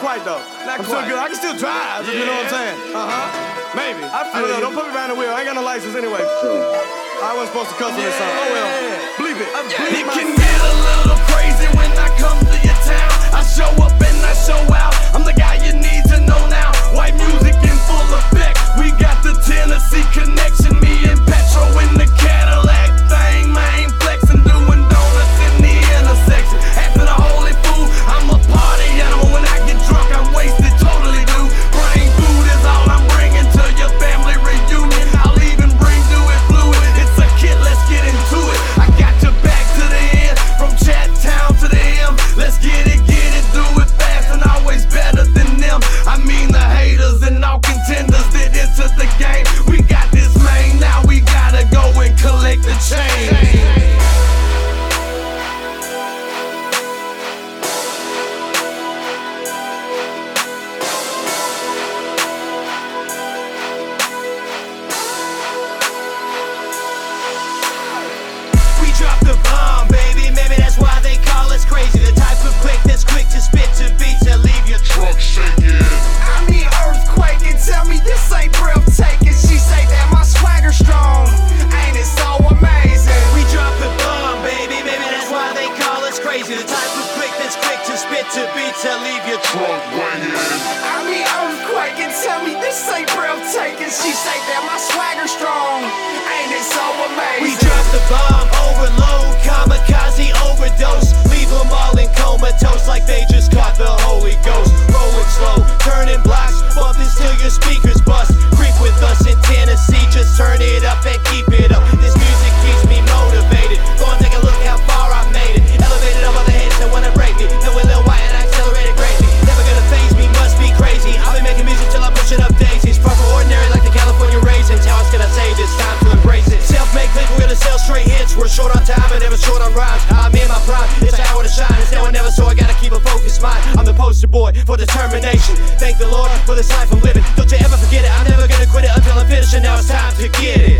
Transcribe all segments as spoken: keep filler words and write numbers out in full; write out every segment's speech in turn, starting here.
quite though. Not I'm quite. still good. I can still drive. Yeah. You know what I'm saying? Uh huh. Maybe. I I feel don't know. you. Don't put me behind the wheel. I ain't got no license anyway. I wasn't supposed to cuss on this song. Oh well. Bleep it. Bleep It my- can get a little crazy when I come to your town. I show up and I show out. I'm the guy you need to know now. White music in full effect. We got the Tennessee connection. Me and Petro in the Cadillac thing, man. Flexing, doing donuts in the intersection. Acting a holy fool. I'm a party animal. When I get drunk, I'm wasted. Totally do. Brain food is all I'm bringing to your family reunion. I'll even bring to it fluid. It's a kid. Let's get into it. I got your back to the end. From Chat Town to the M. Let's get it, get it, do it fast and always better than them. I mean the haters and all contenders that enter the game. We got this, man. Now we gotta go and collect the change. We drop the bomb, baby. Maybe that's why they call us crazy. The type of quick that's quick to spit to beats that leave your truck shaking. I mean earthquake and tell me this ain't breathtaking. She say that my swagger strong, ain't it so amazing? We drop the bomb, baby. Maybe that's why they call us crazy. The type of quick that's quick to spit to beats that leave your truck ringing. I mean earthquake and tell me this ain't breathtaking. She say that my swagger strong, ain't it so amazing? We drop the bomb, overload, kamikaze overdose. Leave them all in comatose like they just caught the Holy Ghost. Rolling slow, turning blocks, bumping till your speakers bust. Creep with us in Tennessee, just turn it up and keep it up. This music keeps me motivated. Go and take a look how far I made it. Elevated up all the haters that wanna break me. Then with Lil White and I accelerated greatly. Never gonna phase me, must be crazy. I'll be making music till I push it up daisies. Far from ordinary like the California raisins. How else can I say this? Time to embrace it. Self-made click, we're gonna sell straight hits. We're short on time and never short on rhymes. I'm in my prime, it's an hour to shine. It's now or never, so I gotta keep a focused mind. I'm the poster boy for determination. Thank the Lord for this life I'm living. Don't you ever forget it, I'm never gonna quit it until I'm finished. And now it's time to get it.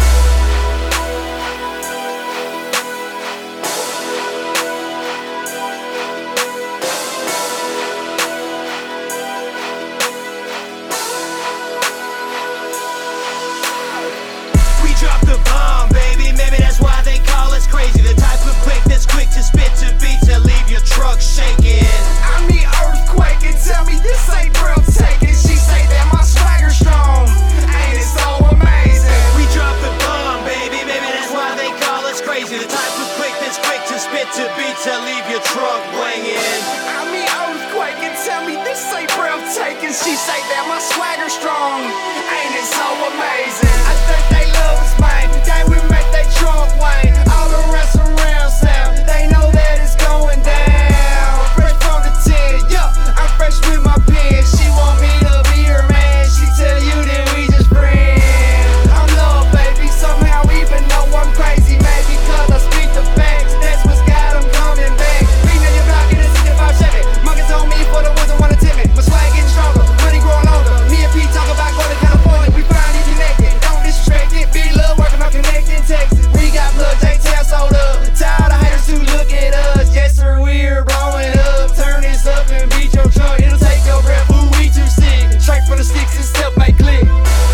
We drop the bomb, baby. Maybe that's why they call us crazy. The type of quick that's quick to spit to beats that leave your truck shaking. I mean earthquake and tell me this ain't breathtaking. She say that my swagger strong, ain't it so amazing? We drop the bomb, baby. Maybe that's why they call us crazy. The type of quick that's quick to spit to beats that leave your truck winging. I mean earthquake and tell me this ain't breathtaking. She say that my swagger strong, ain't it so amazing? I think they love us, man. Gang, we make they trunk wane. All the rest around sound, they know that it's going down. Fresh from the ten, yeah, I'm fresh with my pen. She want me to be her man. She tell you that we just friends. I'm love, baby. Somehow even though I'm crazy, maybe cause I speak the facts. That's what's got them coming back. Beating on your block in a sixty-five Chevy. Monkeys on me for the ones that wanna timid. My swag getting stronger, money growing longer. Me and Pete talk about going to California. We finally connected. Don't disrespect it. Be love working on connecting Texas. We got blood, J-Tail sold up. Tired of haters who look at us. Yes sir, we're blowing up. Turn this up and beat your truck. It'll take your breath. Ooh, we too sick. Straight from the sticks and step make click.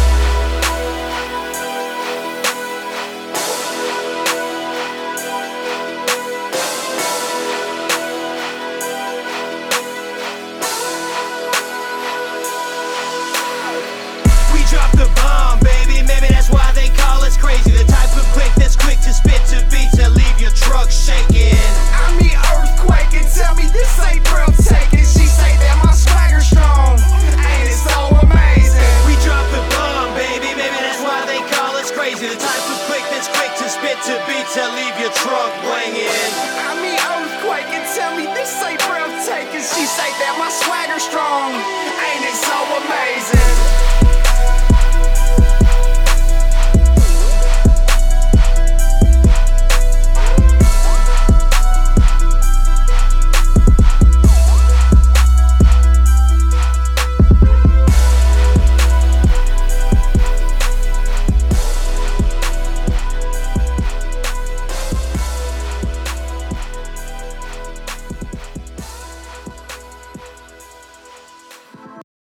We drop the bomb, baby. Maybe that's why they call us crazy. The type of quick that's quick to spit to beats that leave your truck shaking. I mean earthquake and tell me this ain't breathtaking. She say that my swagger strong, ain't it so amazing? We drop the bomb, baby. Maybe that's why they call us crazy. The type of quick that's quick to spit to beats that leave your truck winging. I mean earthquake and tell me this ain't breathtaking. She say that my swagger strong, ain't it so amazing?